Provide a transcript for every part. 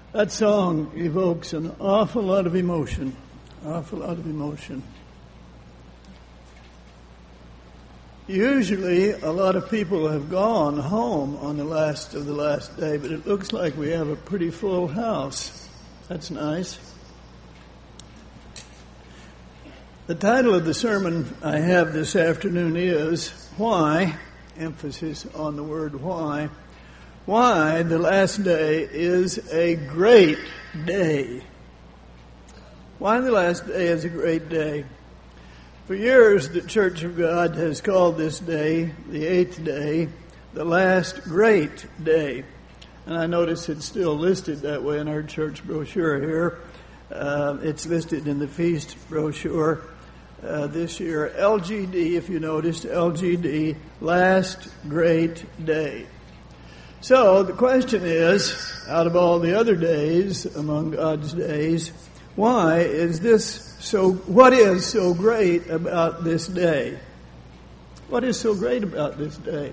That song evokes an awful lot of emotion. Usually, a lot of people have gone home on the last day, but it looks like we have a pretty full house. That's nice. The title of the sermon I have this afternoon is Why, emphasis on the word why the last day is a great day. Why the last day is a great day. For years, the Church of God has called this day, the 8th day, the last great day. And I notice it's still listed that way in our church brochure here. It's listed in the feast brochure this year. LGD, if you noticed, LGD, last great day. So the question is, out of all the other days among God's days, what is so great about this day? What is so great about this day?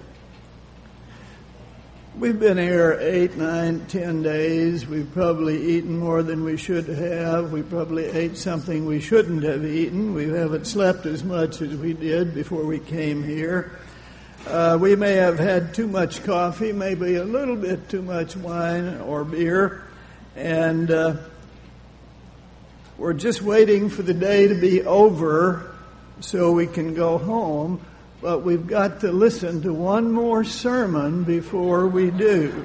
We've been here 8, 9, 10 days. We've probably eaten more than we should have. We probably ate something we shouldn't have eaten. We haven't slept as much as we did before we came here. We may have had too much coffee, maybe a little bit too much wine or beer, and we're just waiting for the day to be over so we can go home, but we've got to listen to one more sermon before we do.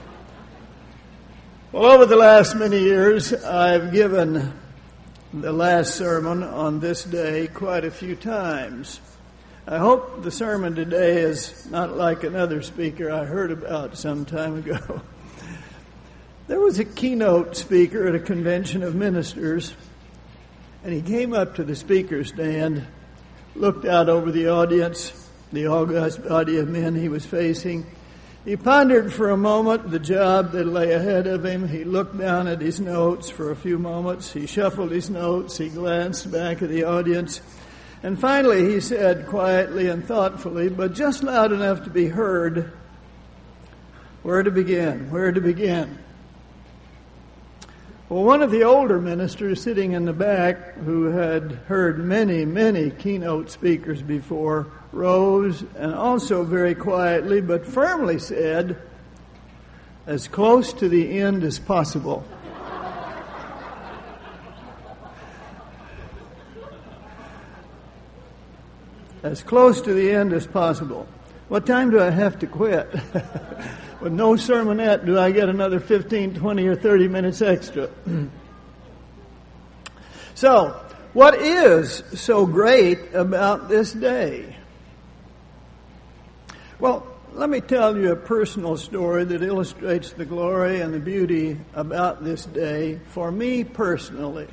Well, over the last many years, I've given the last sermon on this day quite a few times. I hope the sermon today is not like another speaker I heard about some time ago. There was a keynote speaker at a convention of ministers, and he came up to the speaker stand, looked out over the audience, the august body of men he was facing. He pondered for a moment the job that lay ahead of him. He looked down at his notes for a few moments. He shuffled his notes. He glanced back at the audience. And finally he said quietly and thoughtfully, but just loud enough to be heard, where to begin? Well, one of the older ministers sitting in the back, who had heard many, many keynote speakers before, rose and also very quietly but firmly said, as close to the end as possible. As close to the end as possible. What time do I have to quit? With no sermonette, do I get another 15, 20, or 30 minutes extra? So, what is so great about this day? Well, let me tell you a personal story that illustrates the glory and the beauty about this day for me personally.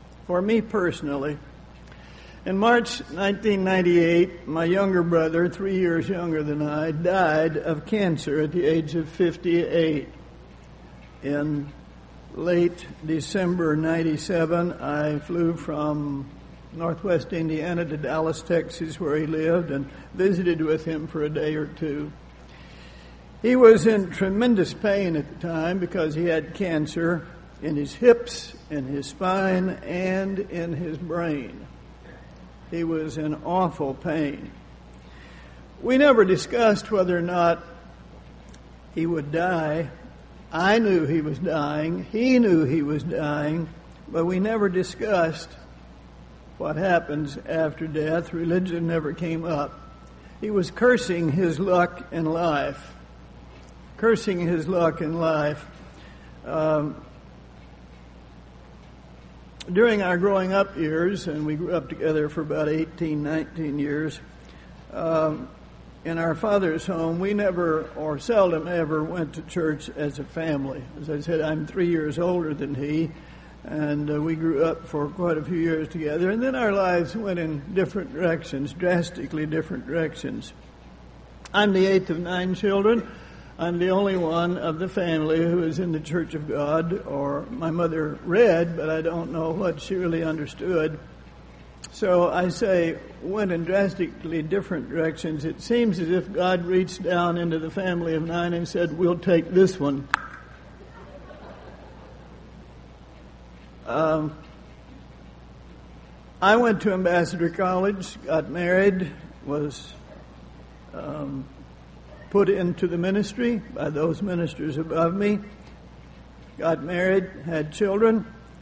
In March 1998, my younger brother, 3 years younger than I, died of cancer at the age of 58. In late December 97, I flew from northwest Indiana to Dallas, Texas, where he lived, and visited with him for a day or two. He was in tremendous pain at the time because he had cancer in his hips, in his spine, and in his brain. He was in awful pain. We never discussed whether or not he would die. I knew he was dying. He knew he was dying. But we never discussed what happens after death. Religion never came up. He was cursing his luck in life. During our growing up years, and we grew up together for about 18, 19 years, in our father's home, we never or seldom ever went to church as a family. As I said, I'm 3 years older than he, and we grew up for quite a few years together, and then our lives went in different directions, drastically different directions. I'm the 8th of 9 children. I'm the only one of the family who is in the Church of God, or my mother read, but I don't know what she really understood. So I say, went in drastically different directions. It seems as if God reached down into the family of 9 and said, we'll take this one. I went to Ambassador College, got married, was put into the ministry by those ministers above me, got married, had children.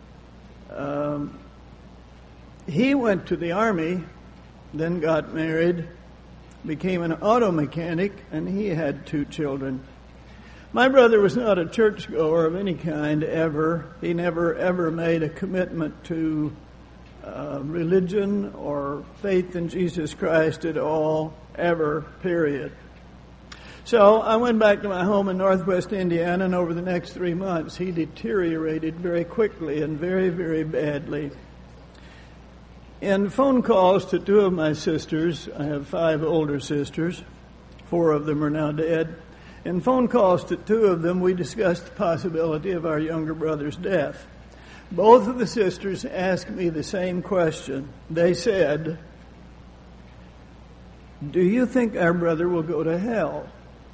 He went to the Army, then got married, became an auto mechanic, and he had 2 children. My brother was not a churchgoer of any kind ever. He never ever made a commitment to religion or faith in Jesus Christ at all, ever, period. So I went back to my home in northwest Indiana, and over the next 3 months, he deteriorated very quickly and very, very badly. In phone calls to 2 of my sisters, I have 5 older sisters, 4 of them are now dead. In phone calls to 2 of them, we discussed the possibility of our younger brother's death. Both of the sisters asked me the same question. They said, "Do you think our brother will go to hell?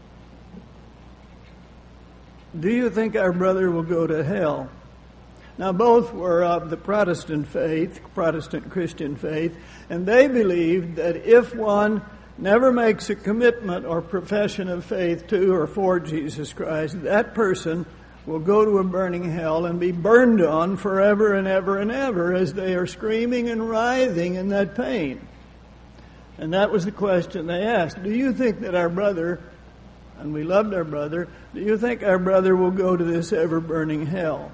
Do you think our brother will go to hell?" Now, both were of the Protestant faith, Protestant Christian faith, and they believed that if one never makes a commitment or profession of faith to or for Jesus Christ, that person will go to a burning hell and be burned on forever and ever and ever as they are screaming and writhing in that pain. And that was the question they asked. Do you think that our brother, and we loved our brother, do you think our brother will go to this ever-burning hell?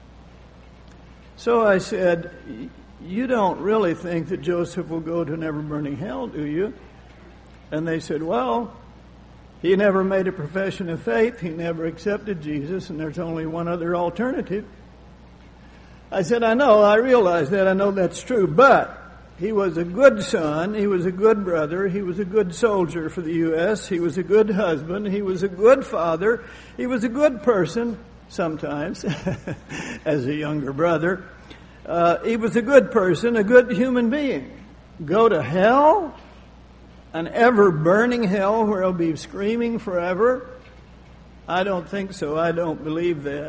So I said, "You don't really think that Joseph will go to an ever-burning hell, do you?" And they said, "Well, he never made a profession of faith. He never accepted Jesus, and there's only one other alternative." I said, "I know, I realize that. I know that's true. But he was a good son. He was a good brother. He was a good soldier for the U.S. He was a good husband. He was a good father. He was a good person, sometimes, as a younger brother. He was a good person, a good human being. Go to hell? An ever-burning hell where he'll be screaming forever? I don't think so. I don't believe that."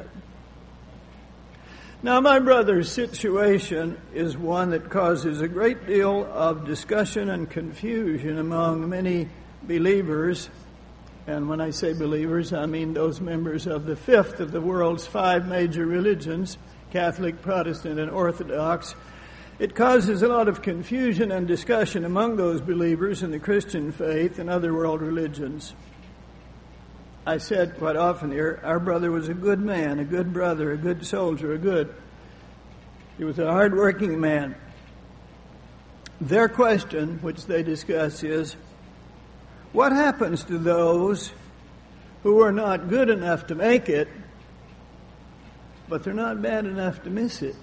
Now, my brother's situation is one that causes a great deal of discussion and confusion among many believers. And when I say believers, I mean those members of the 5th of the world's 5 major religions, Catholic, Protestant, and Orthodox. It causes a lot of confusion and discussion among those believers in the Christian faith and other world religions. I said quite often here, our brother was a good man, a good brother, a good soldier, he was a hard-working man. Their question, which they discuss, is, what happens to those who are not good enough to make it, but they're not bad enough to miss it?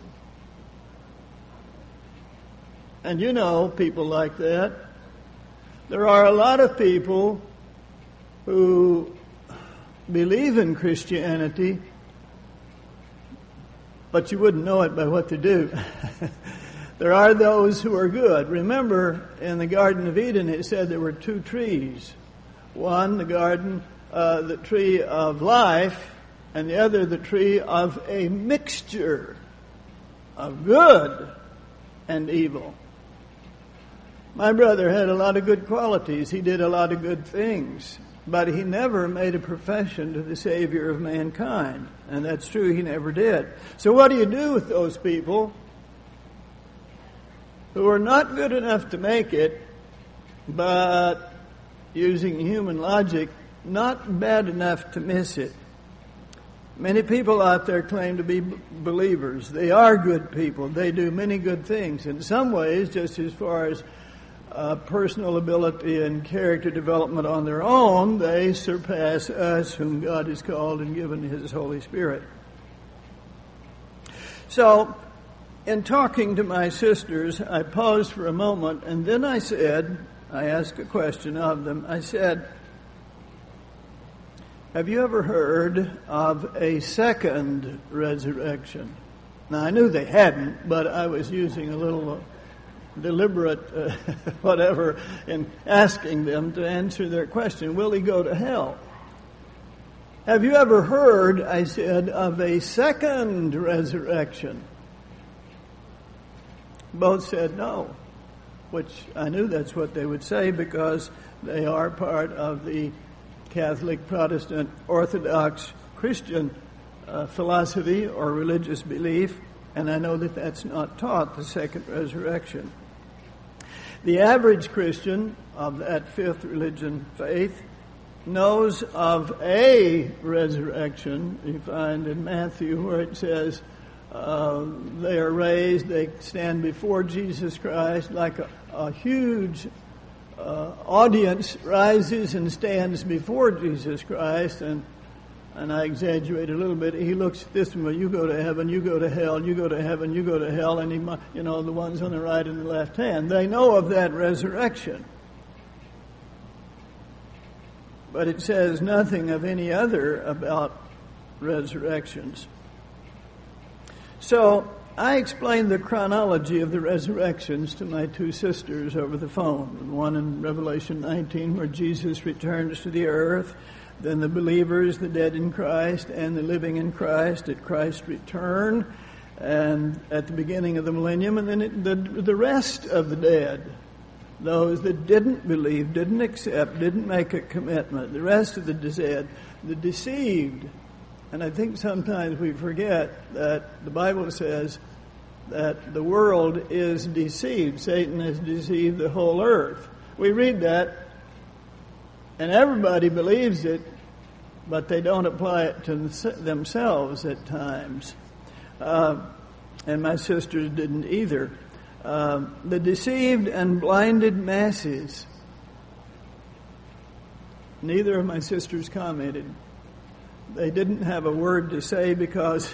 And you know people like that. There are a lot of people who believe in Christianity, but you wouldn't know it by what they do. There are those who are good. Remember, in the Garden of Eden, it said there were 2 trees. One, the tree of life, and the other, the tree of a mixture of good and evil. My brother had a lot of good qualities. He did a lot of good things. But he never made a profession to the Savior of mankind. And that's true, he never did. So what do you do with those people who are not good enough to make it, but, using human logic, not bad enough to miss it? Many people out there claim to be believers. They are good people. They do many good things. In some ways, just as far as personal ability and character development on their own, they surpass us whom God has called and given His Holy Spirit. So, in talking to my sisters, I paused for a moment, and then I asked a question of them. I said, have you ever heard of a second resurrection? Now, I knew they hadn't, but I was using a little deliberate whatever in asking them to answer their question, will he go to hell? Have you ever heard, I said, of a second resurrection? Both said no, which I knew that's what they would say because they are part of the Catholic, Protestant, Orthodox, Christian philosophy or religious belief, and I know that that's not taught, the second resurrection. The average Christian of that fifth religion faith knows of a resurrection. You find in Matthew where it says they are raised, they stand before Jesus Christ like a huge audience rises and stands before Jesus Christ, and I exaggerate a little bit. He looks at this one, you go to heaven, you go to hell, you go to heaven, you go to hell, and the ones on the right and the left hand. They know of that resurrection. But it says nothing of any other about resurrections. So I explained the chronology of the resurrections to my two sisters over the phone. One in Revelation 19 where Jesus returns to the earth, then the believers, the dead in Christ, and the living in Christ at Christ's return, and at the beginning of the millennium, and then the rest of the dead, those that didn't believe, didn't accept, didn't make a commitment, the rest of the dead, the deceived. And I think sometimes we forget that the Bible says that the world is deceived. Satan has deceived the whole earth. We read that, and everybody believes it, but they don't apply it to themselves at times. And my sisters didn't either. The deceived and blinded masses. Neither of my sisters commented. They didn't have a word to say because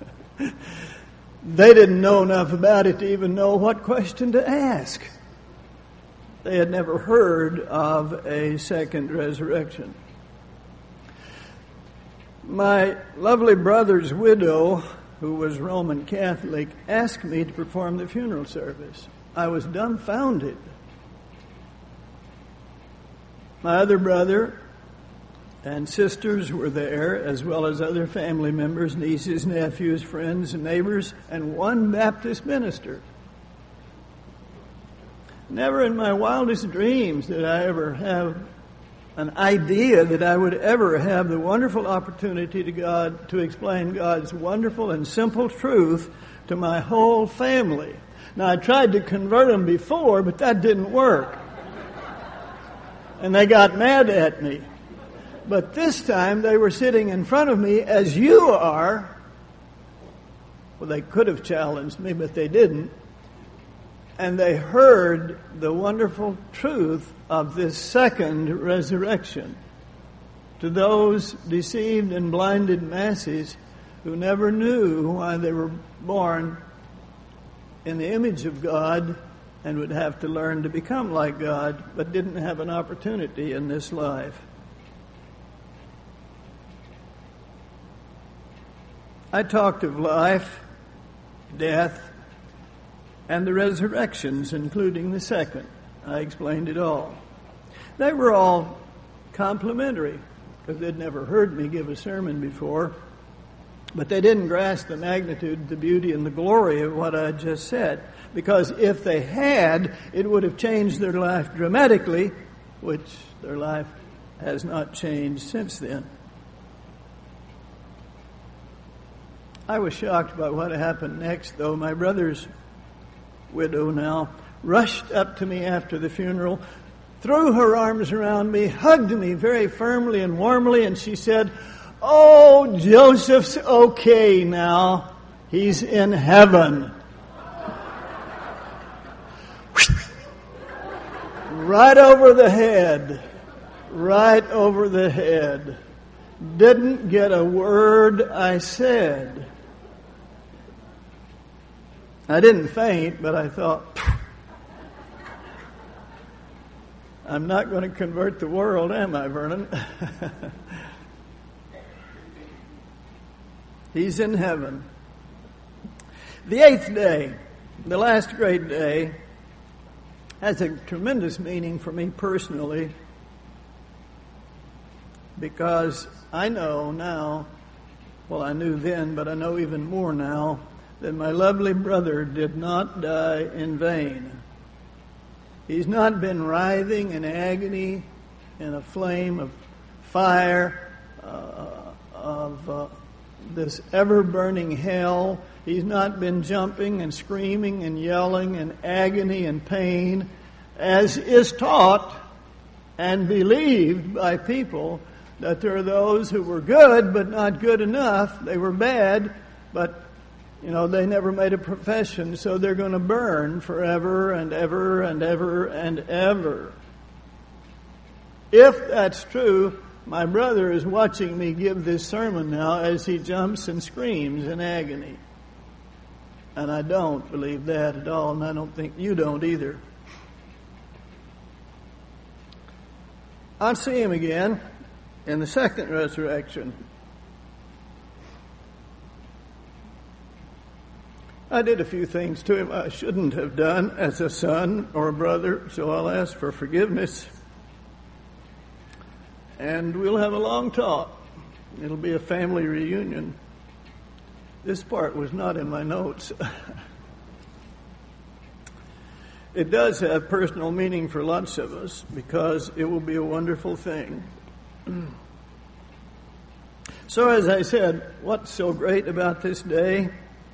they didn't know enough about it to even know what question to ask. They had never heard of a second resurrection. My lovely brother's widow, who was Roman Catholic, asked me to perform the funeral service. I was dumbfounded. My other brother and sisters were there, as well as other family members, nieces, nephews, friends, and neighbors, and one Baptist minister. Never in my wildest dreams did I ever have an idea that I would ever have the wonderful opportunity to explain God's wonderful and simple truth to my whole family. Now, I tried to convert them before, but that didn't work. And they got mad at me. But this time they were sitting in front of me as you are. Well, they could have challenged me, but they didn't. And they heard the wonderful truth of this second resurrection. To those deceived and blinded masses who never knew why they were born in the image of God and would have to learn to become like God, but didn't have an opportunity in this life. I talked of life, death, and the resurrections, including the second. I explained it all. They were all complimentary, because they'd never heard me give a sermon before, but they didn't grasp the magnitude, the beauty, and the glory of what I just said, because if they had, it would have changed their life dramatically, which their life has not changed since then. I was shocked by what happened next, though. My brother's widow now rushed up to me after the funeral, threw her arms around me, hugged me very firmly and warmly, and she said, "Oh, Joseph's okay now. He's in heaven." Right over the head. Right over the head. Didn't get a word I said. I didn't faint, but I thought, I'm not going to convert the world, am I, Vernon? He's in heaven. The eighth day, the last great day, has a tremendous meaning for me personally, because I know now, well, I knew then, but I know even more now, that my lovely brother did not die in vain. He's not been writhing in agony in a flame of fire of this ever-burning hell. He's not been jumping and screaming and yelling in agony and pain, as is taught and believed by people, that there are those who were good but not good enough. They were bad, but they never made a profession, so they're going to burn forever and ever and ever and ever. If that's true, my brother is watching me give this sermon now as he jumps and screams in agony. And I don't believe that at all, and I don't think you don't either. I'll see him again in the second resurrection. I did a few things to him I shouldn't have done as a son or a brother, so I'll ask for forgiveness. And we'll have a long talk. It'll be a family reunion. This part was not in my notes. It does have personal meaning for lots of us because it will be a wonderful thing. So as I said, what's so great about this day?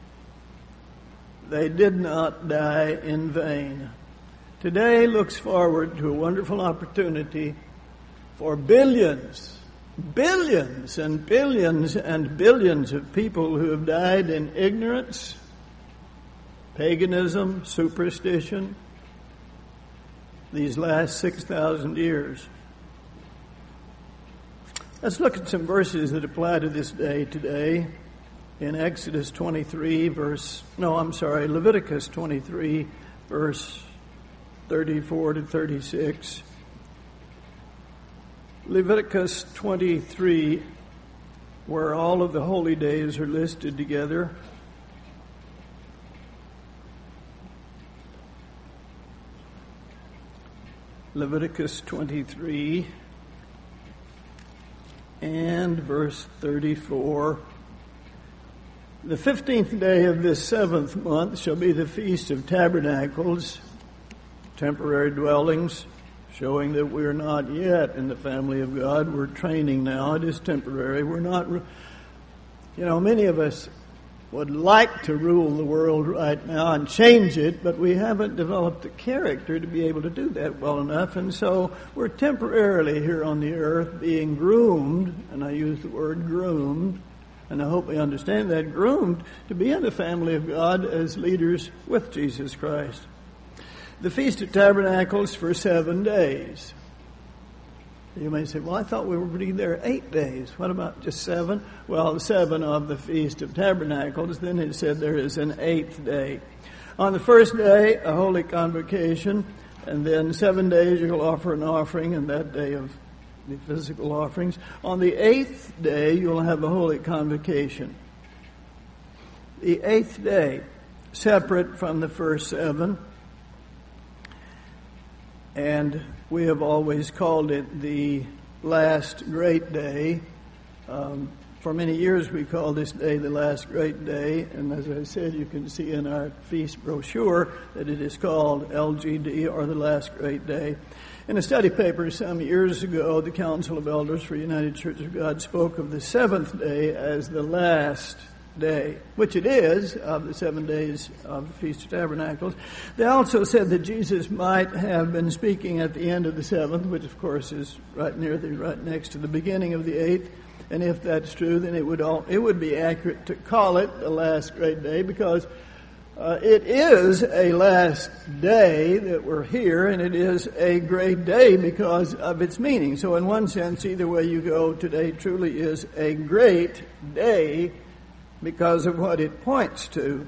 They did not die in vain. Today looks forward to a wonderful opportunity for billions and billions and billions of people who have died in ignorance, paganism, superstition, these last 6,000 years. Let's look at some verses that apply to this day today. In Leviticus 23, verse 34 to 36. Leviticus 23, where all of the holy days are listed together. Leviticus 23 and verse 34. The 15th day of this 7th month shall be the Feast of Tabernacles, temporary dwellings, showing that we're not yet in the family of God. We're training now. It is temporary. We're not, many of us would like to rule the world right now and change it, but we haven't developed the character to be able to do that well enough. And so we're temporarily here on the earth being groomed, and I use the word groomed, and I hope we understand that, groomed to be in the family of God as leaders with Jesus Christ. The Feast of Tabernacles for 7 days. You may say, well, I thought we were being there 8 days. What about just 7? Well, 7 of the Feast of Tabernacles. Then it said there is an 8th day. On the first day, a holy convocation, and then 7 days you'll offer an offering, and that day of the physical offerings. On the 8th day, you'll have a holy convocation. The 8th day, separate from the first 7, and we have always called it the last great day. For many years we called this day the last great day, and as I said, you can see in our feast brochure that it is called LGD, or the last great day. In a study paper some years ago, the Council of Elders for United Church of God spoke of the 7th day as the last day, which it is, of the 7 days of the Feast of Tabernacles. They also said that Jesus might have been speaking at the end of the 7th, which of course is right next to the beginning of the 8th. And if that's true, then it would be accurate to call it the last great day, because it is a last day that we're here, and it is a great day because of its meaning. So in one sense, either way you go, today truly is a great day because of what it points to.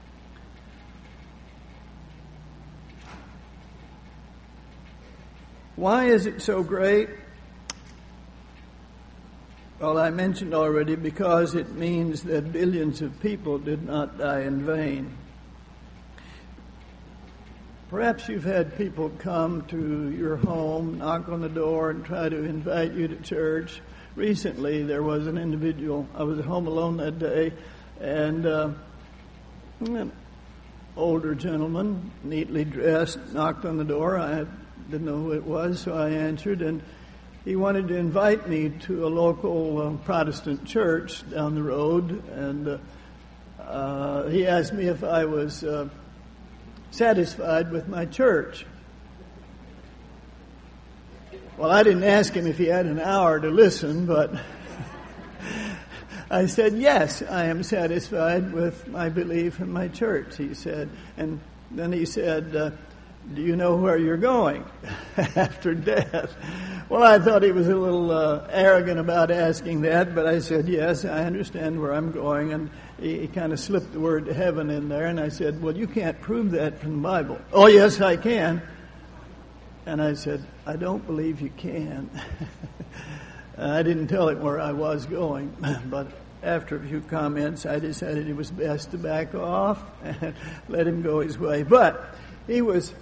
Why is it so great? Well, I mentioned already, because it means that billions of people did not die in vain. Perhaps you've had people come to your home, knock on the door, and try to invite you to church. Recently, there was an individual, I was at home alone that day, and An older gentleman, neatly dressed, knocked on the door. I didn't know who it was, so I answered, and he wanted to invite me to a local Protestant church down the road, and he asked me if I was satisfied with my church. Well, I didn't ask him if he had an hour to listen, but I said, yes, I am satisfied with my belief in my church, he said. And then he said, do you know where you're going after death? Well, I thought he was a little arrogant about asking that, but I said, yes, I understand where I'm going. And he kind of slipped the word heaven in there, and I said, well, you can't prove that from the Bible. Oh, yes, I can. And I said, I don't believe you can. I didn't tell him where I was going, but after a few comments, I decided it was best to back off and let him go his way. But he was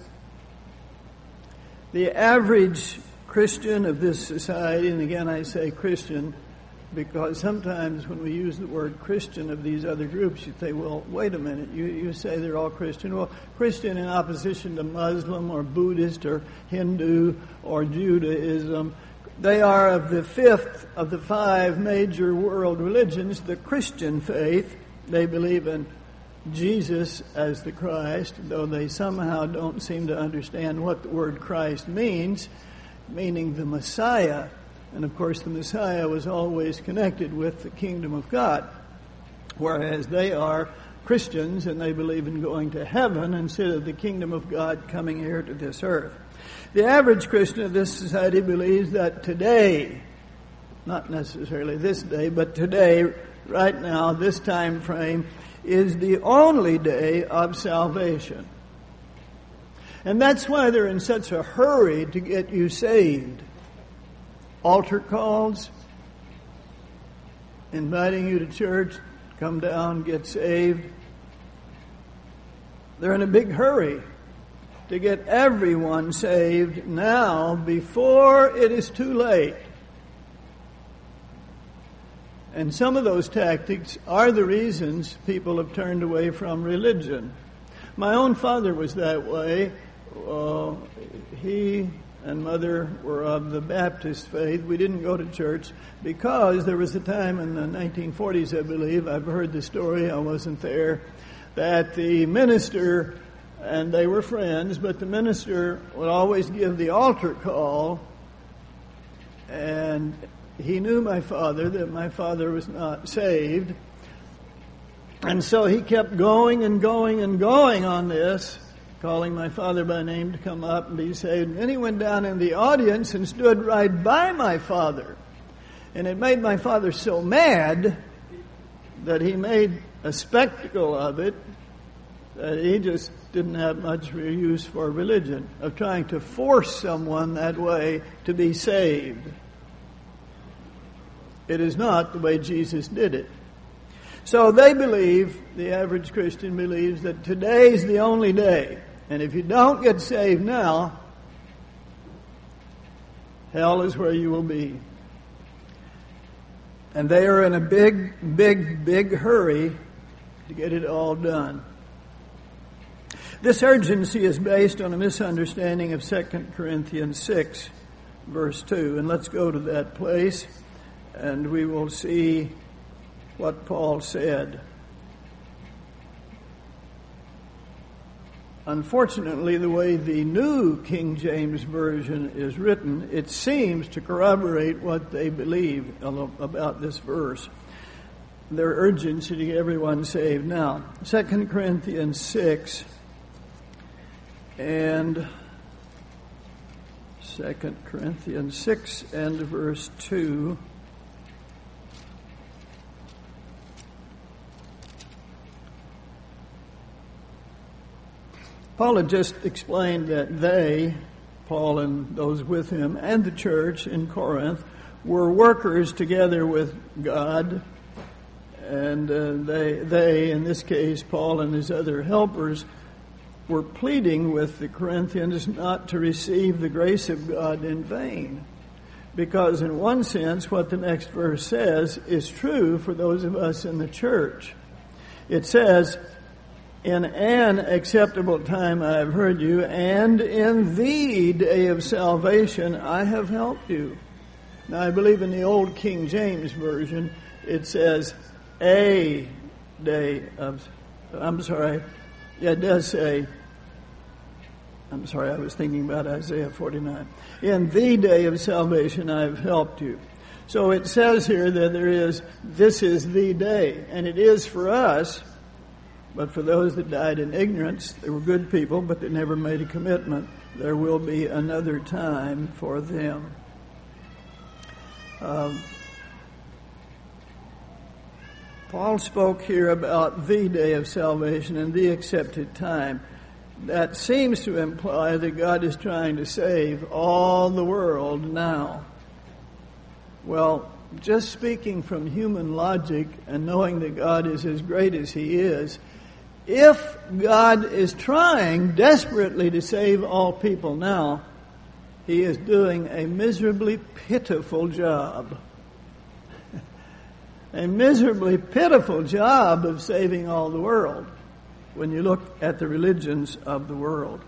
the average Christian of this society, and again I say Christian because sometimes when we use the word Christian of these other groups, you say, well, wait a minute, you say they're all Christian. Well, Christian in opposition to Muslim or Buddhist or Hindu or Judaism. They are of the fifth of the five major world religions, the Christian faith. They believe in Jesus as the Christ, though they somehow don't seem to understand what the word Christ means, meaning the Messiah. And of course, the Messiah was always connected with the kingdom of God, whereas they are Christians and they believe in going to heaven instead of the kingdom of God coming here to this earth. The average Christian of this society believes that today, not necessarily this day, but today, right now, this time frame, is the only day of salvation. And that's why they're in such a hurry to get you saved. Altar calls, inviting you to church, come down, get saved. They're in a big hurry to get everyone saved now before it is too late. And some of those tactics are the reasons people have turned away from religion. My own father was that way. He and mother were of the Baptist faith. We didn't go to church because there was a time in the 1940s, I believe, I've heard the story, I wasn't there, that the minister, and they were friends, but the minister would always give the altar call, and he knew my father, that my father was not saved, and so he kept going and going and going on this, calling my father by name to come up and be saved. And then he went down in the audience and stood right by my father. And it made my father so mad that he made a spectacle of it, that he just didn't have much use for religion, of trying to force someone that way to be saved. It is not the way Jesus did it. So they believe, the average Christian believes, that today is the only day. And if you don't get saved now, hell is where you will be. And they are in a big hurry to get it all done. This urgency is based on a misunderstanding of 2 Corinthians 6, verse 2. And let's go to that place, and we will see what Paul said. Unfortunately, the way the New King James Version is written, it seems to corroborate what they believe about this verse. Their urgency to get everyone saved. Now, 2 Corinthians 6 and 2 Corinthians 6 and verse 2. Paul had just explained that they, Paul and those with him, and the church in Corinth, were workers together with God, and they, in this case, Paul and his other helpers, were pleading with the Corinthians not to receive the grace of God in vain. Because in one sense, what the next verse says is true for those of us in the church. It says, In an acceptable time I have heard you, and in the day of salvation I have helped you. Now I believe in the old King James Version it says a day of, it does say, I was thinking about Isaiah 49. In the day of salvation I have helped you. So it says here that this is the day, and it is for us. But for those that died in ignorance, they were good people, but they never made a commitment. There will be another time for them. Paul spoke here about the day of salvation and the accepted time. That seems to imply that God is trying to save all the world now. Well, just speaking from human logic and knowing that God is as great as He is, if God is trying desperately to save all people now, He is doing a miserably pitiful job. A miserably pitiful job of saving all the world when you look at the religions of the world.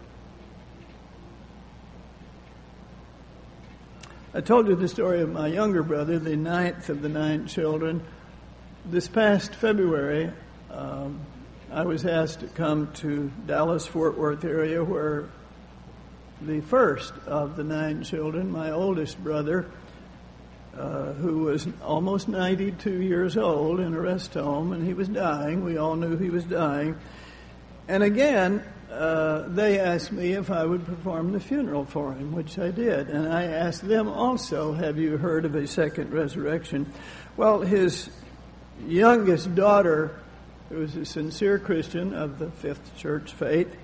I told you the story of my younger brother, the ninth of the 9 children. This past February, I was asked to come to Dallas-Fort Worth area where the first of the 9 children, my oldest brother, who was almost 92 years old in a rest home, and he was dying. We all knew he was dying. And again, they asked me if I would perform the funeral for him, which I did. And I asked them also, have you heard of a second resurrection? Well, his youngest daughter, who was a sincere Christian of the Fifth Church faith,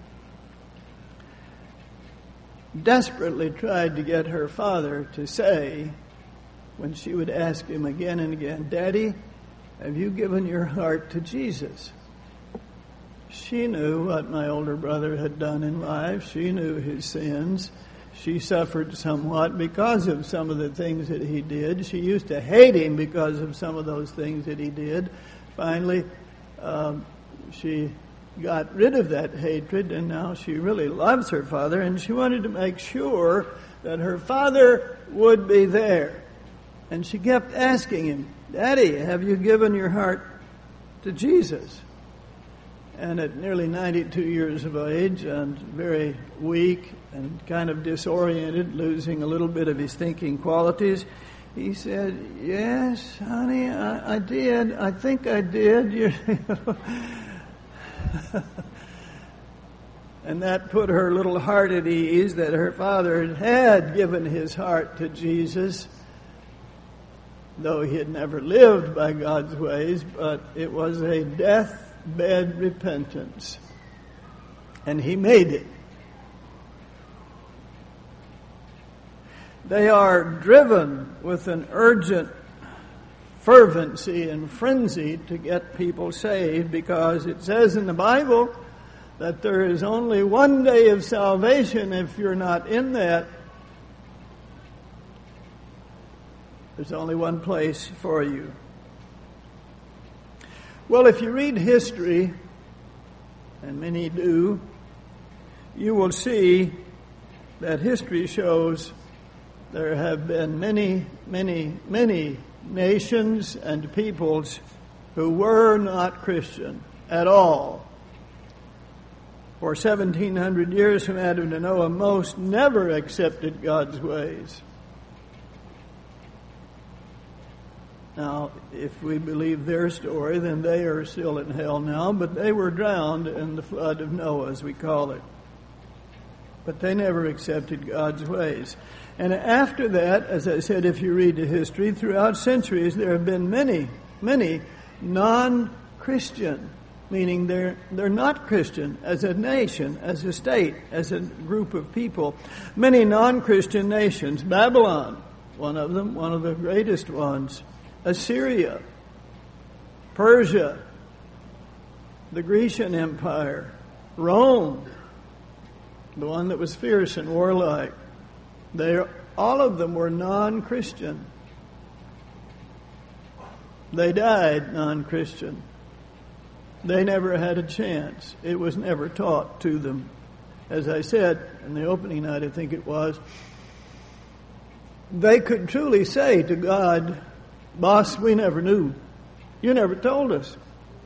desperately tried to get her father to say, when she would ask him again and again, Daddy, have you given your heart to Jesus? She knew what my older brother had done in life. She knew his sins. She suffered somewhat because of some of the things that he did. She used to hate him because of some of those things that he did. Finally, she got rid of that hatred, and now she really loves her father, and she wanted to make sure that her father would be there. And she kept asking him, Daddy, have you given your heart to Jesus? And at nearly 92 years of age and very weak and kind of disoriented, losing a little bit of his thinking qualities, he said, yes, honey, I did. I think I did. And that put her little heart at ease that her father had given his heart to Jesus, though he had never lived by God's ways, but it was a deathbed repentance. And he made it. They are driven with an urgent fervency and frenzy to get people saved, because it says in the Bible that there is only one day of salvation. If you're not in that, there's only one place for you. Well, if you read history, and many do, you will see that history shows there have been many, many, many nations and peoples who were not Christian at all. For 1,700 years from Adam to Noah, most never accepted God's ways. Now, if we believe their story, then they are still in hell now, but they were drowned in the flood of Noah, as we call it. But they never accepted God's ways. And after that, as I said, if you read the history, throughout centuries there have been many, many non-Christian, meaning they're not Christian as a nation, as a state, as a group of people. Many non-Christian nations. Babylon, one of them, one of the greatest ones. Assyria, Persia, the Grecian Empire, Rome, the one that was fierce and warlike. All of them were non-Christian. They died non-Christian. They never had a chance. It was never taught to them. As I said in the opening night, I think it was, they could truly say to God, "Boss, we never knew. You never told us."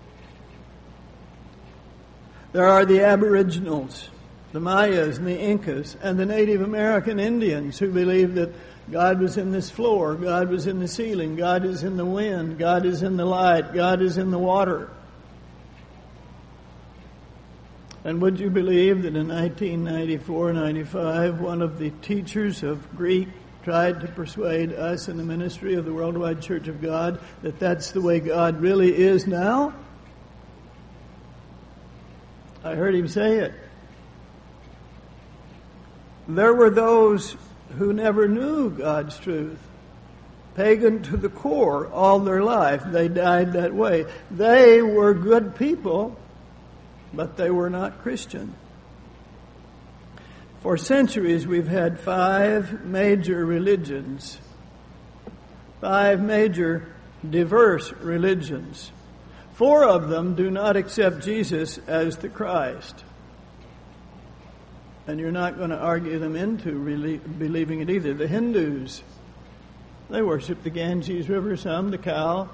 There are the Aboriginals, the Mayas and the Incas, and the Native American Indians who believed that God was in this floor, God was in the ceiling, God is in the wind, God is in the light, God is in the water. And would you believe that in 1994-95, one of the teachers of Greek tried to persuade us in the ministry of the Worldwide Church of God that that's the way God really is now? I heard him say it. There were those who never knew God's truth. Pagan to the core all their life. They died that way. They were good people, but they were not Christian. For centuries we've had 5 major religions, 5 major diverse religions. 4 of them do not accept Jesus as the Christ. And you're not going to argue them into believing it either. The Hindus, they worship the Ganges River, some, the cow.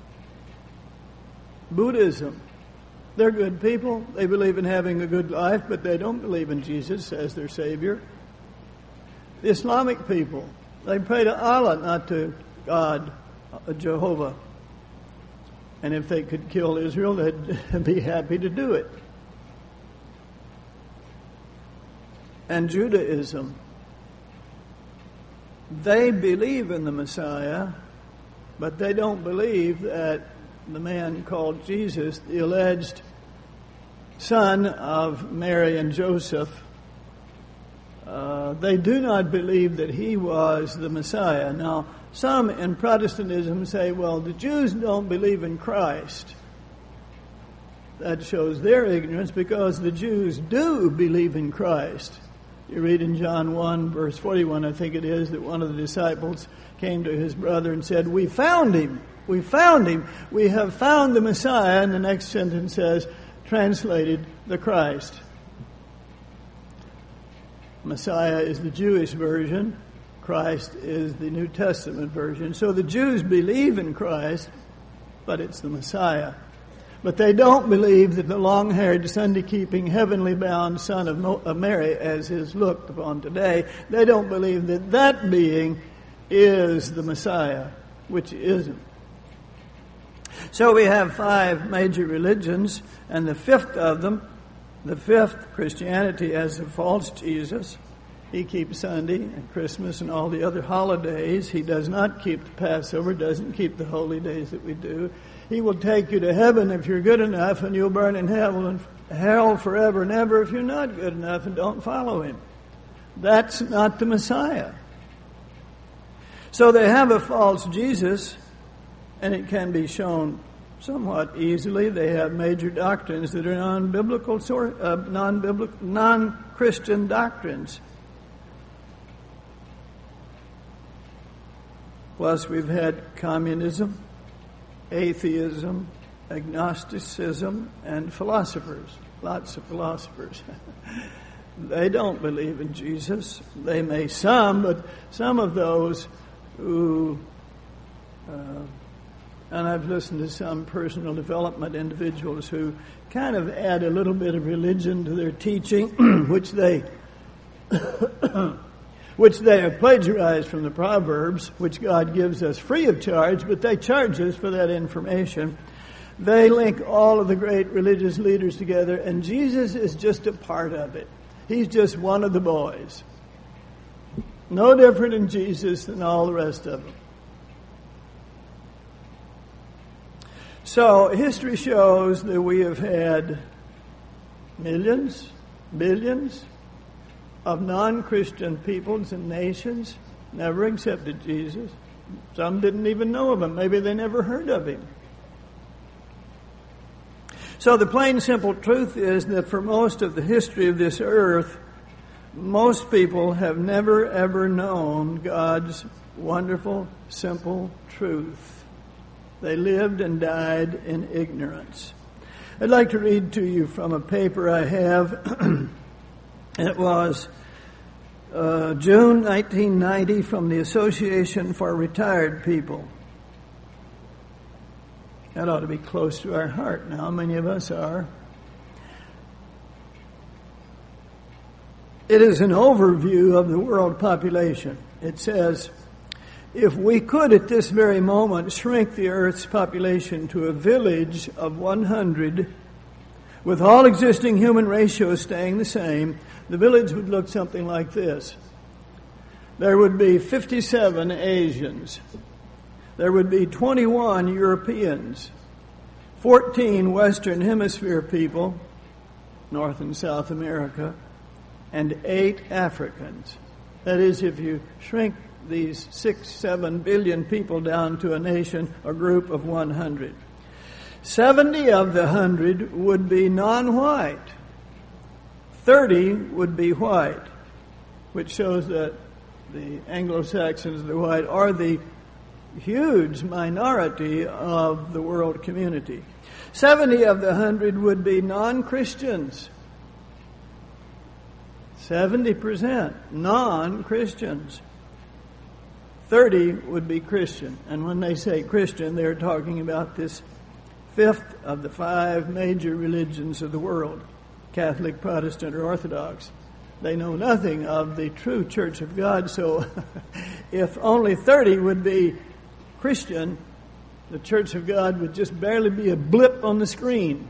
Buddhism, they're good people. They believe in having a good life, but they don't believe in Jesus as their Savior. The Islamic people, they pray to Allah, not to God, Jehovah. And if they could kill Israel, they'd be happy to do it. And Judaism, they believe in the Messiah, but they don't believe that the man called Jesus, the alleged son of Mary and Joseph, they do not believe that he was the Messiah. Now, some in Protestantism say, well, the Jews don't believe in Christ. That shows their ignorance because the Jews do believe in Christ. You read in John 1, verse 41, I think it is, that one of the disciples came to his brother and said, "We found him. We found him. We have found the Messiah." And the next sentence says, translated, the Christ. Messiah is the Jewish version. Christ is the New Testament version. So the Jews believe in Christ, but it's the Messiah. But they don't believe that the long-haired, Sunday-keeping, heavenly-bound son of Mary, as is looked upon today, they don't believe that that being is the Messiah, which isn't. So we have 5 major religions, and the 5th of them, the 5th, Christianity, has a false Jesus. He keeps Sunday and Christmas and all the other holidays. He does not keep the Passover, doesn't keep the holy days that we do. He will take you to heaven if you're good enough, and you'll burn in hell forever and ever if you're not good enough and don't follow him. That's not the Messiah. So they have a false Jesus, and it can be shown somewhat easily. They have major doctrines that are non-biblical, non-Christian doctrines. Plus, we've had communism, atheism, agnosticism, and philosophers. Lots of philosophers. They don't believe in Jesus. They may some, but some of those who, and I've listened to some personal development individuals who kind of add a little bit of religion to their teaching, which they have plagiarized from the Proverbs, which God gives us free of charge, but they charge us for that information. They link all of the great religious leaders together, and Jesus is just a part of it. He's just one of the boys. No different in Jesus than all the rest of them. So history shows that we have had millions, billions of non-Christian peoples and nations never accepted Jesus. Some didn't even know of him. Maybe they never heard of him. So the plain, simple truth is that for most of the history of this earth, most people have never, ever known God's wonderful, simple truth. They lived and died in ignorance. I'd like to read to you from a paper I have. It was June 1990 from the Association for Retired People. That ought to be close to our heart now. Many of us are. It is an overview of the world population. It says, if we could at this very moment shrink the Earth's population to a village of 100, with all existing human ratios staying the same, the village would look something like this. There would be 57 Asians. There would be 21 Europeans, 14 Western Hemisphere people, North and South America, and 8 Africans. That is, if you shrink these 6-7 billion people down to a nation or group of 100. 70 of the 100 would be non-white. 30 would be white, which shows that the Anglo-Saxons, the white, are the huge minority of the world community. 70 of the 100 would be non-Christians. 70% non-Christians. 30 would be Christian. And when they say Christian, they're talking about this fifth of the 5 major religions of the world, Catholic, Protestant, or Orthodox. They know nothing of the true Church of God, so if only 30 would be Christian, the Church of God would just barely be a blip on the screen.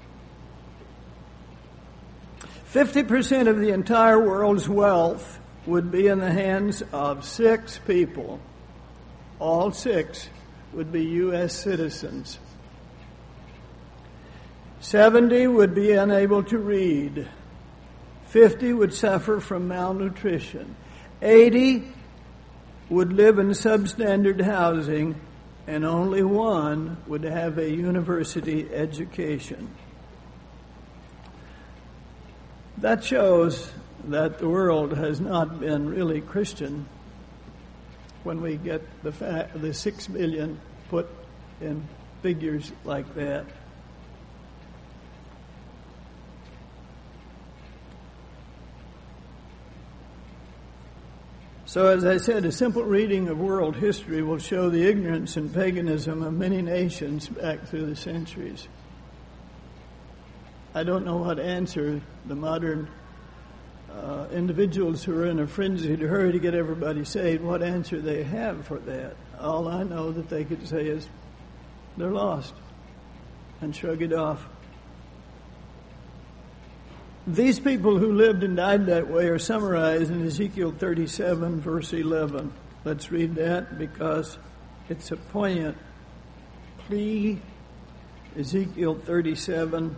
50% of the entire world's wealth would be in the hands of 6 people. All 6 would be U.S. citizens. 70 would be unable to read. 50 would suffer from malnutrition. 80 would live in substandard housing, and only 1 would have a university education. That shows that the world has not been really Christian when we get the 6 billion put in figures like that. So, as I said, a simple reading of world history will show the ignorance and paganism of many nations back through the centuries. I don't know what answer the modern individuals who are in a frenzied hurry to get everybody saved, what answer they have for that. All I know that they could say is, they're lost, and shrug it off. These people who lived and died that way are summarized in Ezekiel 37, verse 11. Let's read that because it's a poignant plea. Ezekiel 37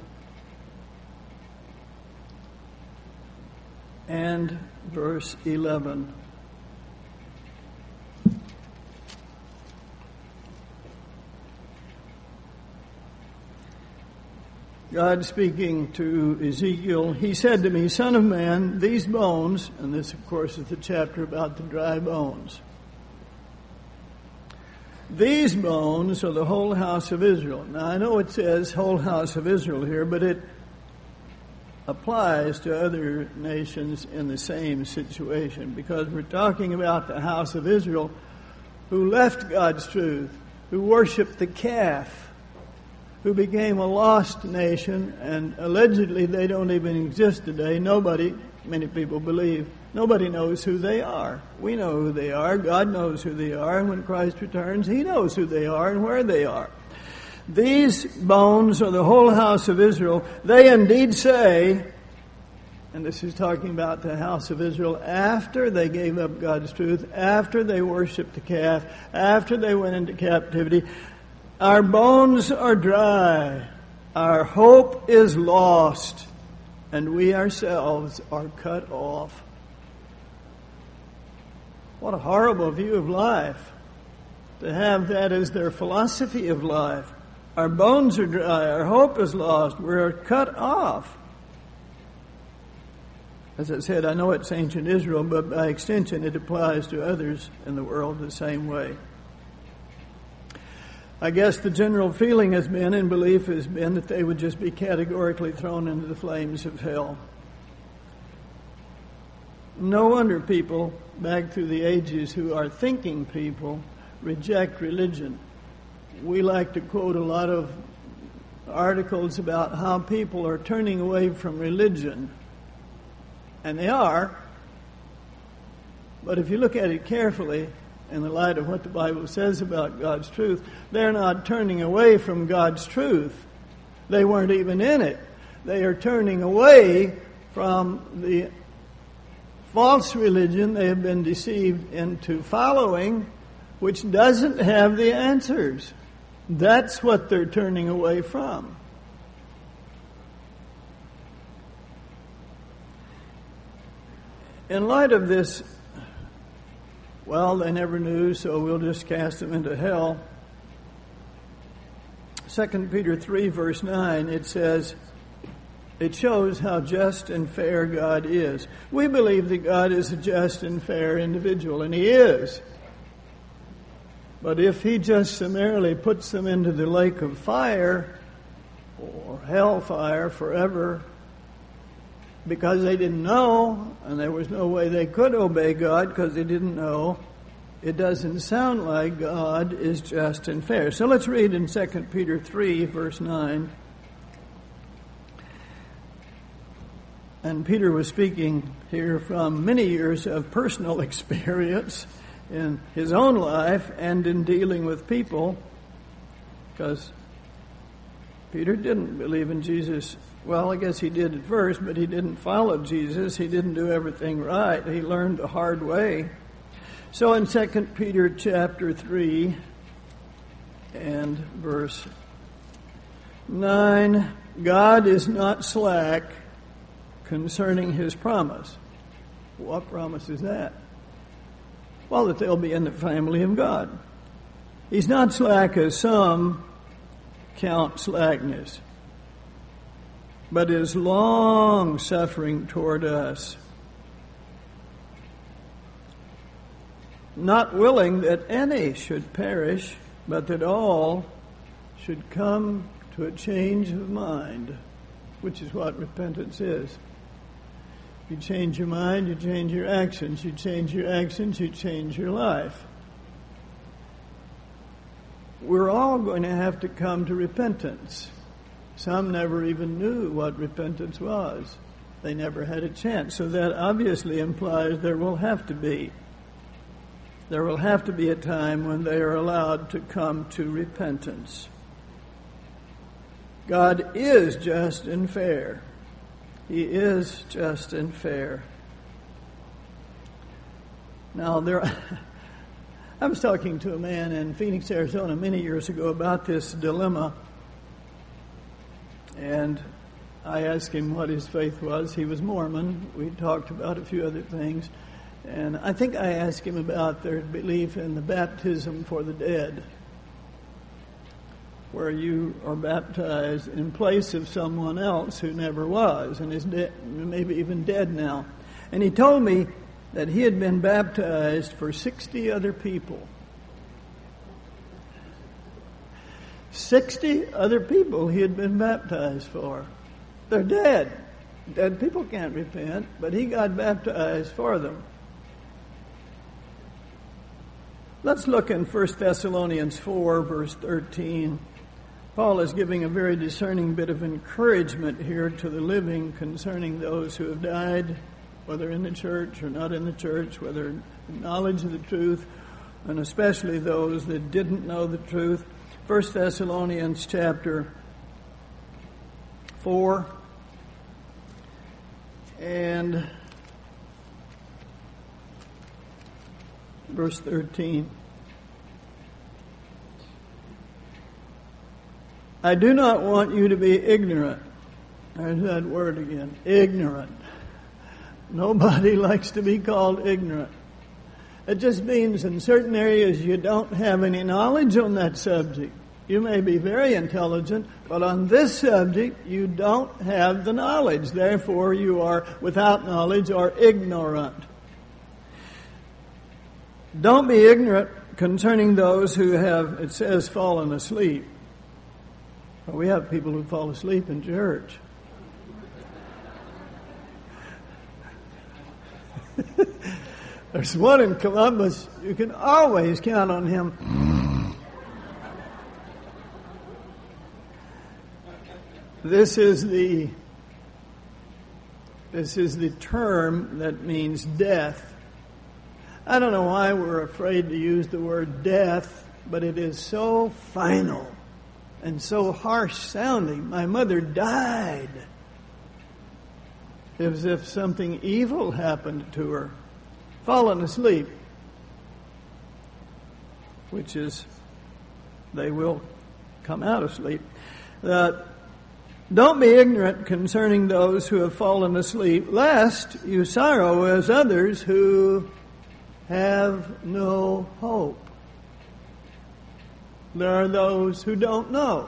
and verse 11. God speaking to Ezekiel, he said to me, Son of man, these bones, and this of course is the chapter about the dry bones. These bones are the whole house of Israel. Now I know it says whole house of Israel here, but it applies to other nations in the same situation, because we're talking about the house of Israel who left God's truth, who worshiped the calf, who became a lost nation, and allegedly they don't even exist today. Many people believe, nobody knows who they are. We know who they are. God knows who they are. And when Christ returns, he knows who they are and where they are. These bones are the whole house of Israel. They indeed say, and this is talking about the house of Israel after they gave up God's truth, after they worshiped the calf, after they went into captivity, our bones are dry, our hope is lost, and we ourselves are cut off. What a horrible view of life, to have that as their philosophy of life. Our bones are dry, our hope is lost, we're cut off. As I said, I know it's ancient Israel, but by extension it applies to others in the world the same way. I guess the general feeling has been and belief has been that they would just be categorically thrown into the flames of hell. No wonder people back through the ages who are thinking people reject religion. We like to quote a lot of articles about how people are turning away from religion. And they are. But if you look at it carefully, in the light of what the Bible says about God's truth, they're not turning away from God's truth. They weren't even in it. They are turning away from the false religion they have been deceived into following, which doesn't have the answers. That's what they're turning away from. In light of this, well, they never knew, so we'll just cast them into hell. 2 Peter 3, verse 9, it says, it shows how just and fair God is. We believe that God is a just and fair individual, and He is. But if He just summarily puts them into the lake of fire or hellfire forever because they didn't know, and there was no way they could obey God because they didn't know, it doesn't sound like God is just and fair. So let's read in 2 Peter 3, verse 9. And Peter was speaking here from many years of personal experience in his own life and in dealing with people, because Peter didn't believe in Jesus. Well, I guess he did at first, but he didn't follow Jesus. He didn't do everything right. He learned the hard way. So in 2 Peter chapter 3 and verse 9, God is not slack concerning His promise. What promise is that? Well, that they'll be in the family of God. He's not slack as some count slackness, but is long-suffering toward us, not willing that any should perish, but that all should come to a change of mind, which is what repentance is. You change your mind, you change your actions. You change your actions, you change your life. We're all going to have to come to repentance. Some never even knew what repentance was. They never had a chance. So that obviously implies there will have to be a time when they are allowed to come to repentance. God is just and fair. He is just and fair. Now, I was talking to a man in Phoenix, Arizona many years ago about this dilemma, and I asked him what his faith was. He was Mormon. We talked about a few other things, and I think I asked him about their belief in the baptism for the dead, where you are baptized in place of someone else who never was and is maybe even dead now. And he told me that he had been baptized for 60 other people. 60 other people he had been baptized for. They're dead. Dead people can't repent, but he got baptized for them. Let's look in 1 Thessalonians 4, verse 13. Paul is giving a very discerning bit of encouragement here to the living concerning those who have died, whether in the church or not in the church, whether in knowledge of the truth, and especially those that didn't know the truth. 1 Thessalonians chapter 4 and verse 13. I do not want you to be ignorant. There's that word again, ignorant. Nobody likes to be called ignorant. It just means in certain areas you don't have any knowledge on that subject. You may be very intelligent, but on this subject you don't have the knowledge. Therefore you are without knowledge or ignorant. Don't be ignorant concerning those who have, it says, fallen asleep. Well, we have people who fall asleep in church. There's one in Columbus, you can always count on him. This is the term that means death. I don't know why we're afraid to use the word death, but it is so final and so harsh sounding. My mother died. As if something evil happened to her. Fallen asleep, which is, they will come out of sleep. Don't be ignorant concerning those who have fallen asleep, lest you sorrow as others who have no hope. There are those who don't know.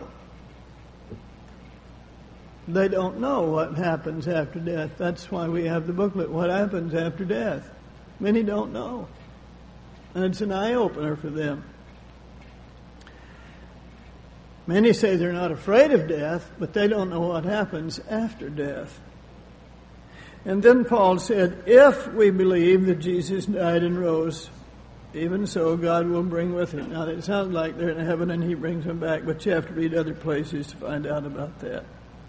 They don't know what happens after death. That's why we have the booklet, What Happens After Death. Many don't know. And it's an eye-opener for them. Many say they're not afraid of death, but they don't know what happens after death. And then Paul said, if we believe that Jesus died and rose, even so God will bring with him. Now, it sounds like they're in heaven and he brings them back, but you have to read other places to find out about that.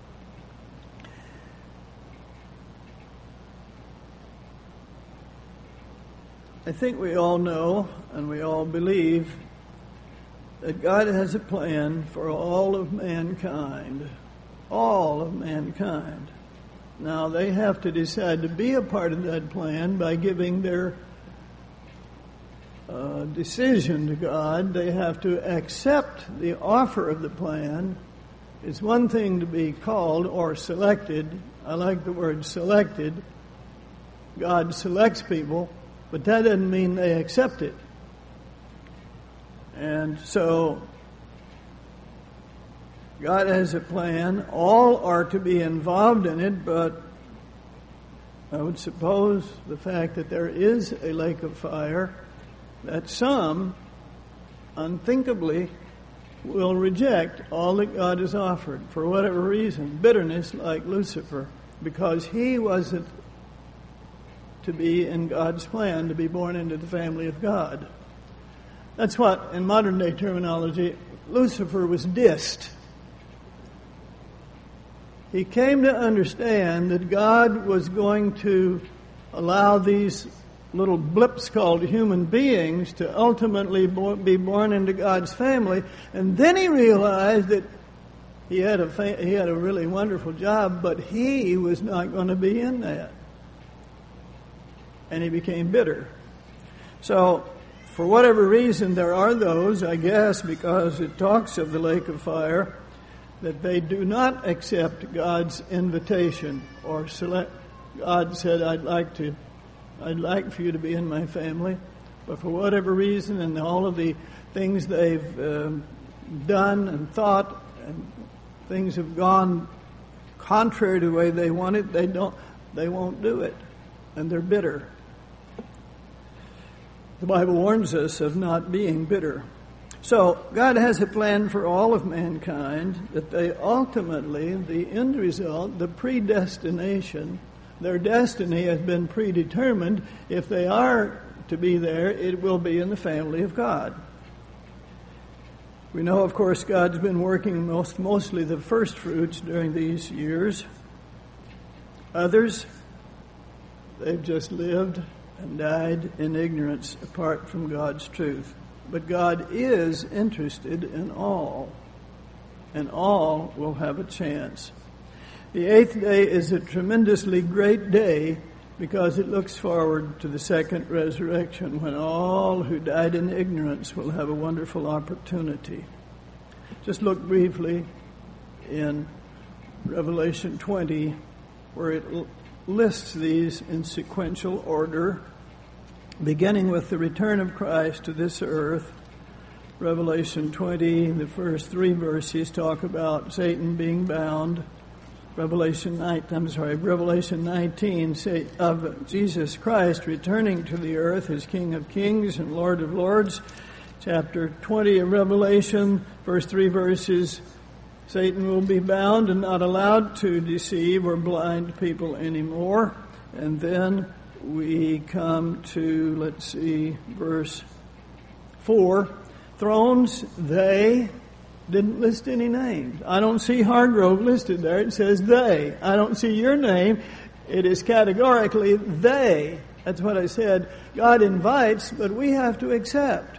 I think we all know and we all believe that God has a plan for all of mankind. All of mankind. Now, they have to decide to be a part of that plan by giving their decision to God. They have to accept the offer of the plan. It's one thing to be called or selected. I like the word selected. God selects people. But that doesn't mean they accept it. And so, God has a plan. All are to be involved in it, but I would suppose the fact that there is a lake of fire, that some, unthinkably, will reject all that God has offered for whatever reason. Bitterness, like Lucifer, because he wasn't to be in God's plan, to be born into the family of God. That's what, in modern day terminology, Lucifer was dissed. He came to understand that God was going to allow these little blips called human beings to ultimately be born into God's family, and then he realized that he had a really wonderful job, but he was not going to be in that. And he became bitter. So, for whatever reason, there are those, I guess, because it talks of the lake of fire, that they do not accept God's invitation or select. God said, I'd like for you to be in my family, but for whatever reason and all of the things they've done and thought, and things have gone contrary to the way they wanted, they won't do it, and they're bitter. The Bible warns us of not being bitter. So, God has a plan for all of mankind, that they ultimately, the end result, the predestination, their destiny has been predetermined. If they are to be there, it will be in the family of God. We know, of course, God's been working mostly the first fruits during these years. Others, they've just lived and died in ignorance apart from God's truth. But God is interested in all, and all will have a chance. The eighth day is a tremendously great day because it looks forward to the second resurrection, when all who died in ignorance will have a wonderful opportunity. Just look briefly in Revelation 20, where it lists these in sequential order, beginning with the return of Christ to this earth. Revelation 20, the first 3 verses talk about Satan being bound. Revelation 19 say of Jesus Christ returning to the earth as King of Kings and Lord of Lords. chapter 20 of Revelation, first 3 verses, Satan will be bound and not allowed to deceive or blind people anymore. And then we come to, verse 4. Thrones, they didn't list any names. I don't see Hargrove listed there. It says they. I don't see your name. It is categorically they. That's what I said. God invites, but we have to accept.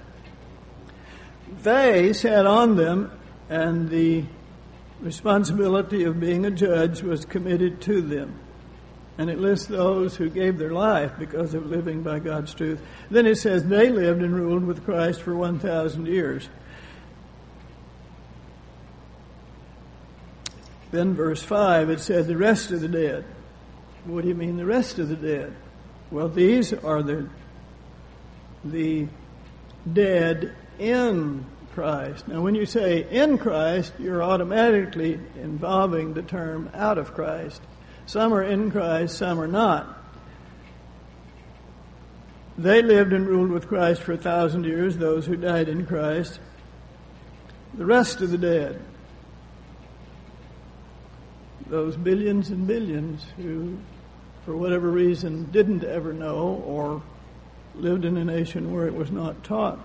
They sat on them, and the responsibility of being a judge was committed to them. And it lists those who gave their life because of living by God's truth. Then it says they lived and ruled with Christ for 1,000 years. Then verse 5, it said the rest of the dead. What do you mean the rest of the dead? Well, these are the dead in Christ. Now, when you say in Christ, you're automatically involving the term out of Christ. Some are in Christ, some are not. They lived and ruled with Christ for 1,000 years, those who died in Christ. The rest of the dead, those billions and billions who, for whatever reason, didn't ever know or lived in a nation where it was not taught.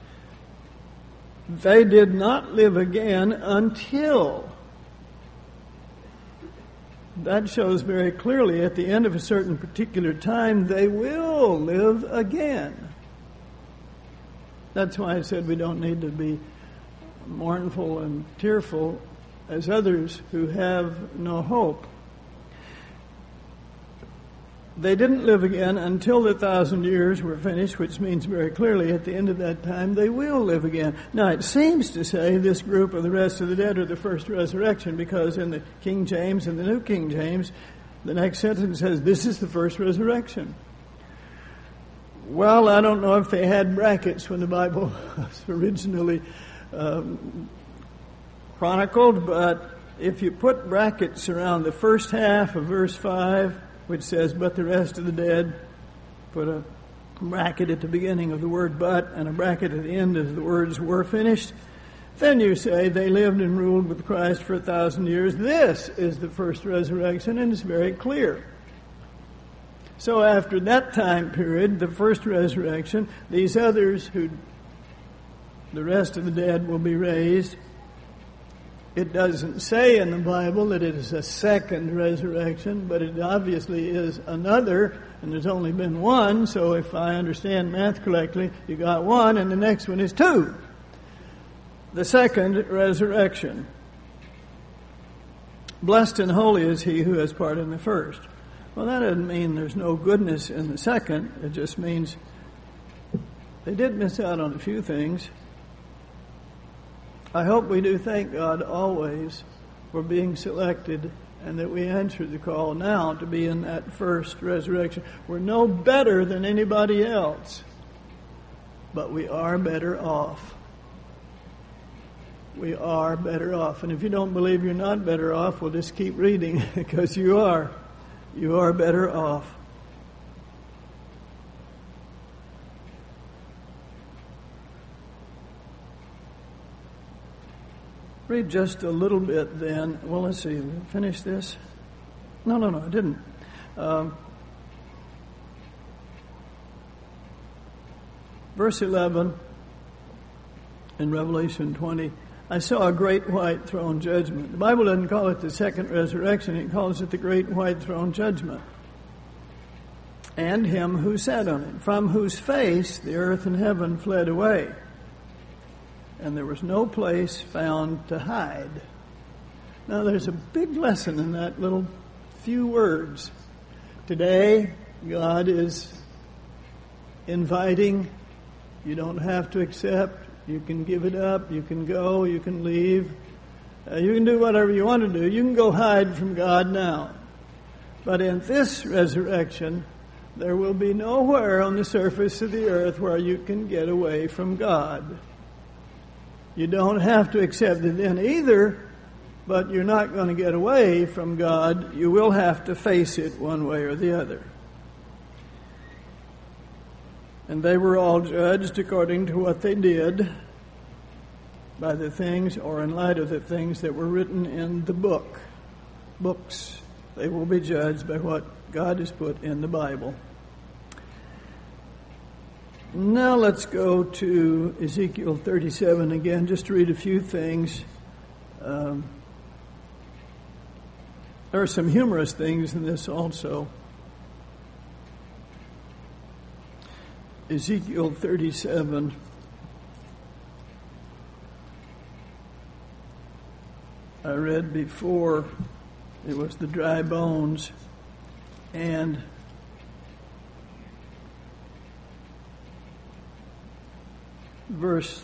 They did not live again until. That shows very clearly at the end of a certain particular time, they will live again. That's why I said we don't need to be mournful and tearful as others who have no hope. They didn't live again until the 1,000 years were finished, which means very clearly at the end of that time they will live again. Now it seems to say this group of the rest of the dead are the first resurrection, because in the King James and the New King James, the next sentence says this is the first resurrection. Well, I don't know if they had brackets when the Bible was originally chronicled, but if you put brackets around the first half of verse 5, which says, but the rest of the dead, put a bracket at the beginning of the word but and a bracket at the end as the words were finished. Then you say they lived and ruled with Christ for 1,000 years. This is the first resurrection, and it's very clear. So after that time period, the first resurrection, these others who, the rest of the dead will be raised. It doesn't say in the Bible that it is a second resurrection, but it obviously is another, and there's only been one, so if I understand math correctly, you got one, and the next one is 2. The second resurrection. Blessed and holy is he who has part in the first. Well, that doesn't mean there's no goodness in the second. It just means they did miss out on a few things. I hope we do thank God always for being selected and that we answer the call now to be in that first resurrection. We're no better than anybody else, but we are better off. We are better off. And if you don't believe you're not better off, we'll just keep reading because you are. You are better off. Read just a little bit then. Well, let's see. Finish this? No, I didn't. Verse 11 in Revelation 20. I saw a great white throne judgment. The Bible doesn't call it the second resurrection. It calls it the great white throne judgment. And him who sat on it, from whose face the earth and heaven fled away. And there was no place found to hide. Now there's a big lesson in that little few words. Today, God is inviting. You don't have to accept. You can give it up. You can go. You can leave. You can do whatever you want to do. You can go hide from God now. But in this resurrection, there will be nowhere on the surface of the earth where you can get away from God. You don't have to accept it then either, but you're not going to get away from God. You will have to face it one way or the other. And they were all judged according to what they did by the things, or in light of the things that were written in the books. They will be judged by what God has put in the Bible. Now let's go to Ezekiel 37 again, just to read a few things. There are some humorous things in this also. Ezekiel 37. I read before, it was the dry bones, and verse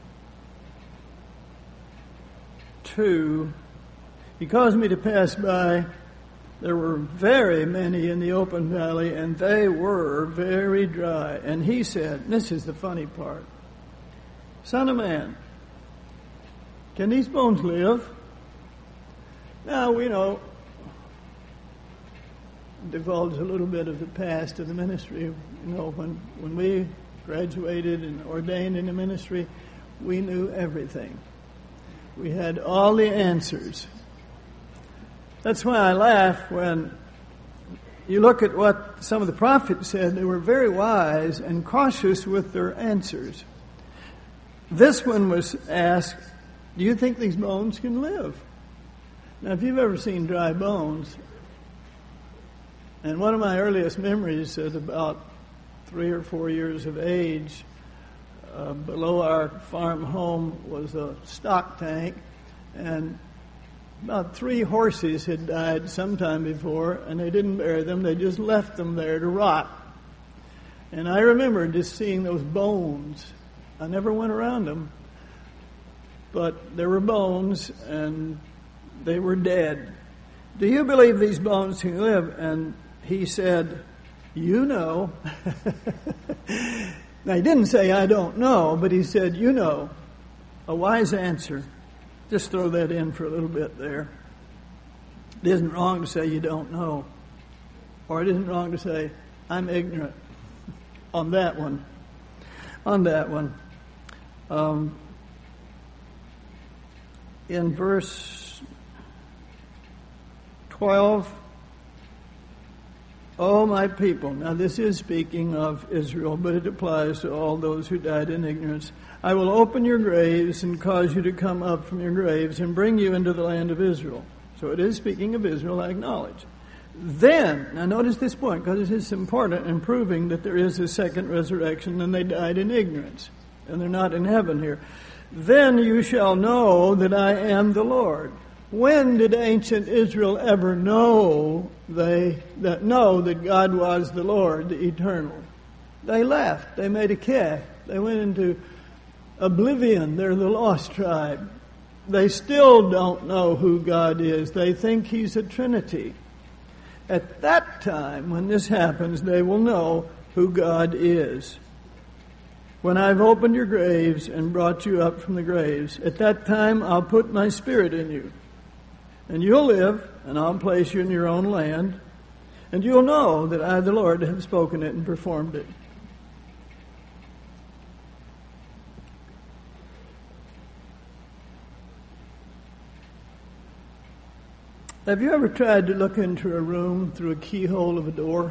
2, he caused me to pass by. There were very many in the open valley, and they were very dry. And he said, and this is the funny part, Son of man, can these bones live? Now, we know, divulge a little bit of the past of the ministry. You know, when we graduated and ordained in the ministry, we knew everything. We had all the answers. That's why I laugh when you look at what some of the prophets said. They were very wise and cautious with their answers. This one was asked, do you think these bones can live? Now, if you've ever seen dry bones, and one of my earliest memories at about 3 or 4 years of age, below our farm home was a stock tank, and about 3 horses had died sometime before, and they didn't bury them. They just left them there to rot. And I remember just seeing those bones. I never went around them, but there were bones, and they were dead. Do you believe these bones can live? And he said, you know. Now, he didn't say, I don't know, but he said, you know. A wise answer. Just throw that in for a little bit there. It isn't wrong to say you don't know. Or it isn't wrong to say, I'm ignorant. On that one. In verse 12, O my people. Now this is speaking of Israel, but it applies to all those who died in ignorance. I will open your graves and cause you to come up from your graves and bring you into the land of Israel. So it is speaking of Israel, I acknowledge. Then, now notice this point, because it is important in proving that there is a second resurrection and they died in ignorance. And they're not in heaven here. Then you shall know that I am the Lord. When did ancient Israel ever know that God was the Lord, the eternal? They left. They made a calf. They went into oblivion. They're the lost tribe. They still don't know who God is. They think He's a Trinity. At that time, when this happens, they will know who God is. When I've opened your graves and brought you up from the graves, at that time I'll put my Spirit in you. And you'll live, and I'll place you in your own land, and you'll know that I, the Lord, have spoken it and performed it. Have you ever tried to look into a room through a keyhole of a door?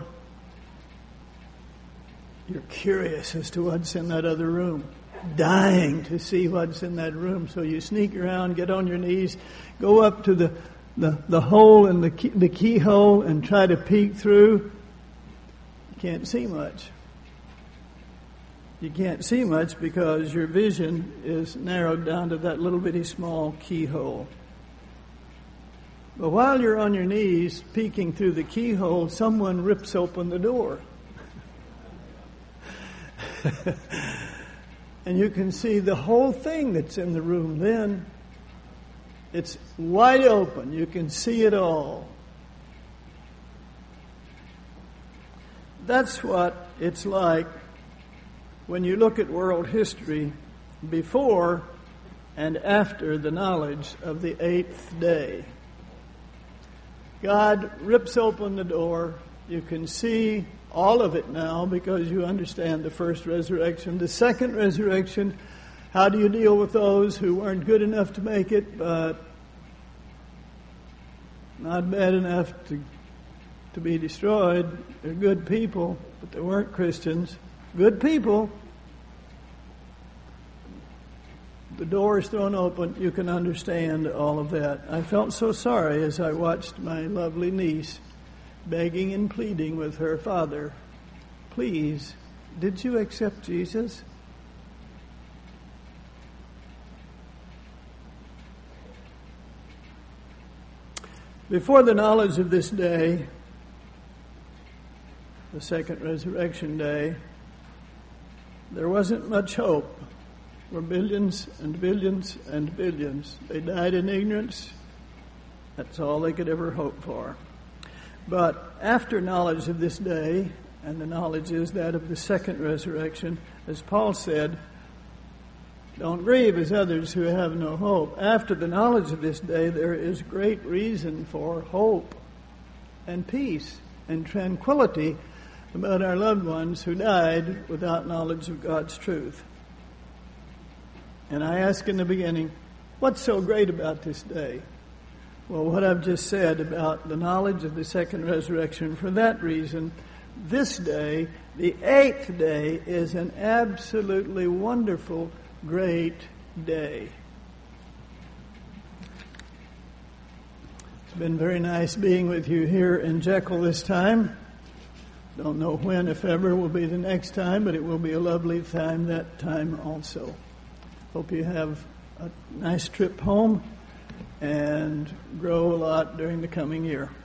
You're curious as to what's in that other room, dying to see what's in that room. So you sneak around, get on your knees, go up to the hole in the keyhole and try to peek through. You can't see much. You can't see much because your vision is narrowed down to that little bitty small keyhole. But while you're on your knees peeking through the keyhole, someone rips open the door. And you can see the whole thing that's in the room then. It's wide open. You can see it all. That's what it's like when you look at world history before and after the knowledge of the 8th day. God rips open the door You can see all of it now because you understand the first resurrection. The second resurrection, how do you deal with those who weren't good enough to make it, but not bad enough to be destroyed? They're good people, but they weren't Christians. Good people. The door is thrown open. You can understand all of that. I felt so sorry as I watched my lovely niece begging and pleading with her father, please, did you accept Jesus? Before the knowledge of this day, the second resurrection day, there wasn't much hope for billions and billions and billions. They died in ignorance. That's all they could ever hope for. But after knowledge of this day, and the knowledge is that of the second resurrection, as Paul said, don't grieve as others who have no hope. After the knowledge of this day, there is great reason for hope and peace and tranquility about our loved ones who died without knowledge of God's truth. And I asked in the beginning, what's so great about this day? Well, what I've just said about the knowledge of the second resurrection, for that reason, this day, the 8th day, is an absolutely wonderful, great day. It's been very nice being with you here in Jekyll this time. Don't know when, if ever, will be the next time, but it will be a lovely time that time also. Hope you have a nice trip home and grow a lot during the coming year.